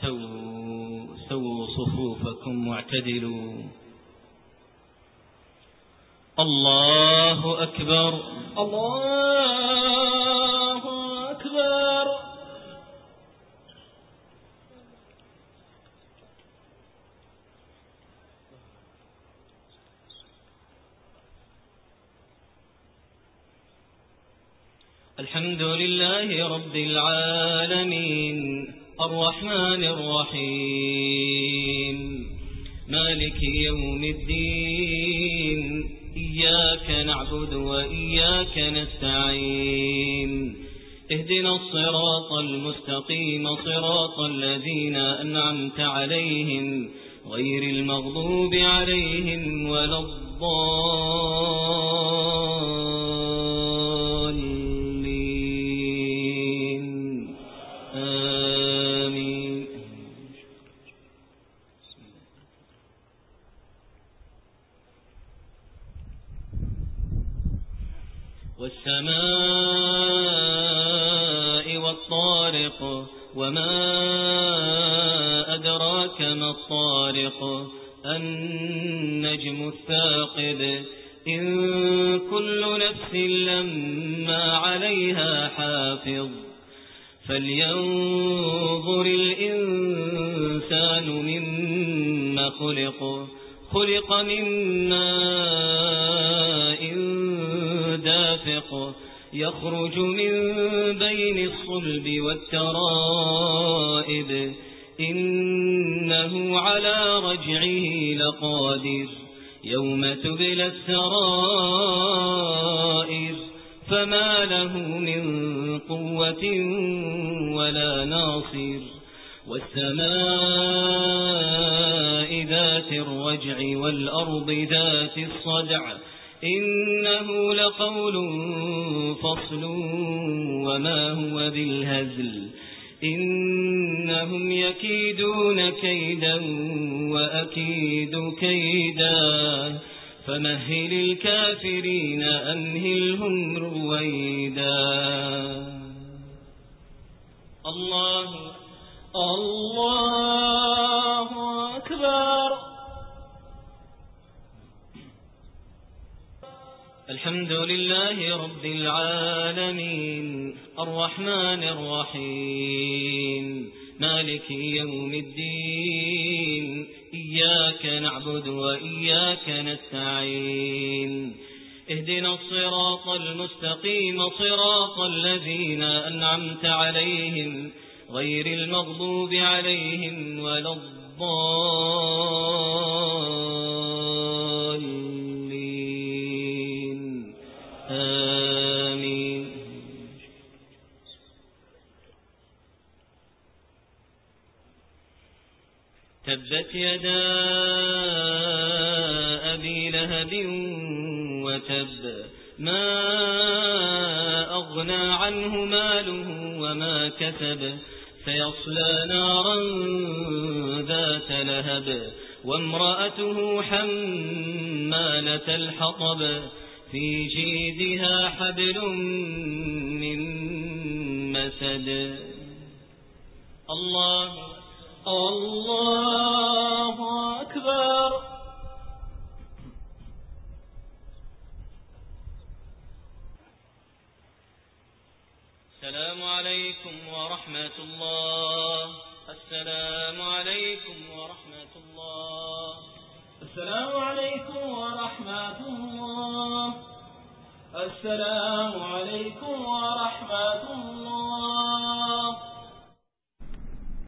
سووا صفوفكم واعتدلوا. الله أكبر الله أكبر. الحمد لله رب العالمين الرحمن الرحيم مالك يوم الدين إياك نعبد وإياك نستعين اهدنا الصراط المستقيم صراط الذين أنعمت عليهم غير المغضوب عليهم ولا الضالين آمين. والسماء والطارق وما أدراك ما الطارق النجم الثاقب إن كل نفس لما عليها حافظ فلينظر الإنسان مما خلق من ماء دافق يخرج من بين الصلب والترائب إنه على رجعه لقادر يوم تبلى السرائر فما له من قوة ولا ناصر. والسماء ذات الرجع والأرض ذات الصدع إنه لقول فصل وما هو بالهزل إنهم يكيدون كيدا وأكيد كيدا فمهل الكافرين أمهلهم رويدا. الله أكبر. الحمد لله رب العالمين الرحمن الرحيم مالك يوم الدين إياك نعبد وإياك نستعين اهدنا الصراط المستقيم صراط الذين أنعمت عليهم غير المغضوب عليهم ولا الضالين آمين. تبت يدا أبي لهب وتب ما أغنى عنه ماله وما كسب سيصلى نارا ذات لهب وامرأته حمالة الحطب في جيدها حبل من مسد. الله أكبر. السلام عليكم ورحمة الله. السلام عليكم ورحمة الله. السلام عليكم ورحمة الله. السلام عليكم ورحمة الله.